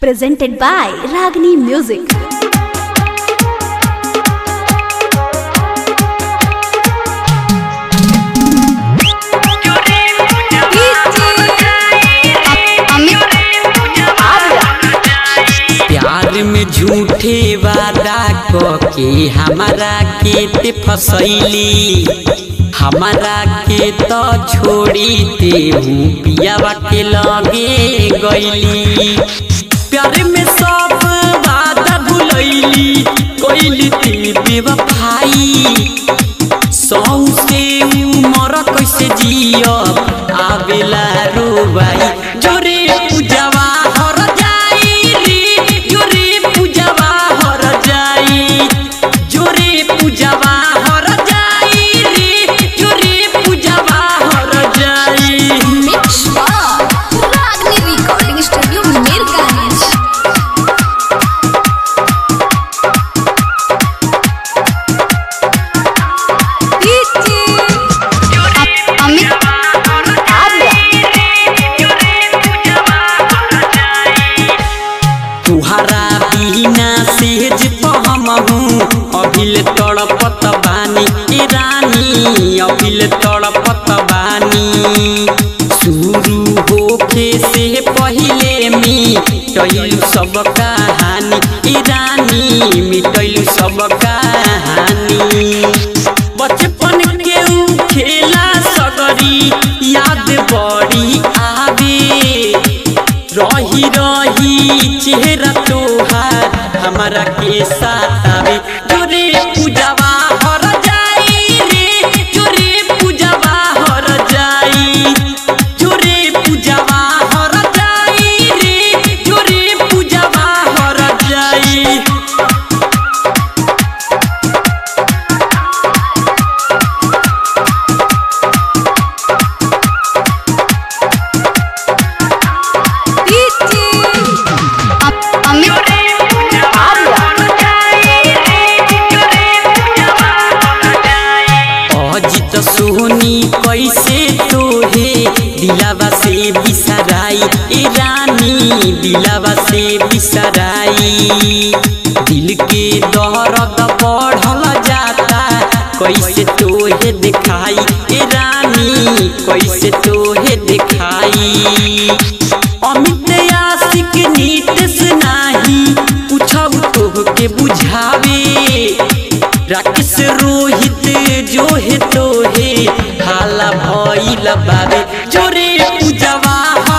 Presented by Ragini Music. प्यार में झूठे वादा के हमारा के ते फसैली, हमारा के तो छोड़ी ते हूँ पियावा के लगे गईली। प्यार में सब वादा भुलैली, कोइली ते बेवफाई। सौ से उमर कैसे जियब आवेला रोबाई। जोरे पूजवा हर जाई रे, जोरे पूजवा हर जाई, जोरे पूजवा हर जाई रे, जोरे पूजवा हर जाई। Mix by Ragini Recording Studio, Mirganj. तुहरा बिना सेज पहमहू अभिल तड़पत बानी ए रानी, अभिल तड़पत बानी। शुरू होखे से पहिले मिटैलु सब कहानी ए रानी, मिटैलु सब कहानी। बचपन के ऊ खेला सगरी याद बड़ी आवे, रही रही चेहरा तोहार हमारा के साथ आवे। जोरे पूजवा हर जाई रे, जोरे पूजवा हर जाई, जोरे पूजवा हर जाई रे, जोरे पूजवा हर जाई। अजित सोनी कैसे तोहे दिलावा से बिसराई ए रानी, दिलावा से बिसराई। दिल के दर्द बढ़ल जाता कैसे तोहे दिखाई ए रानी, कैसे तोहे दिखाई। अमित आशिक नीतस नाही पूछब तोहके बुझावे, राकेश रोहित जो है तो है हाला भइल बावे। जोरे पूजवा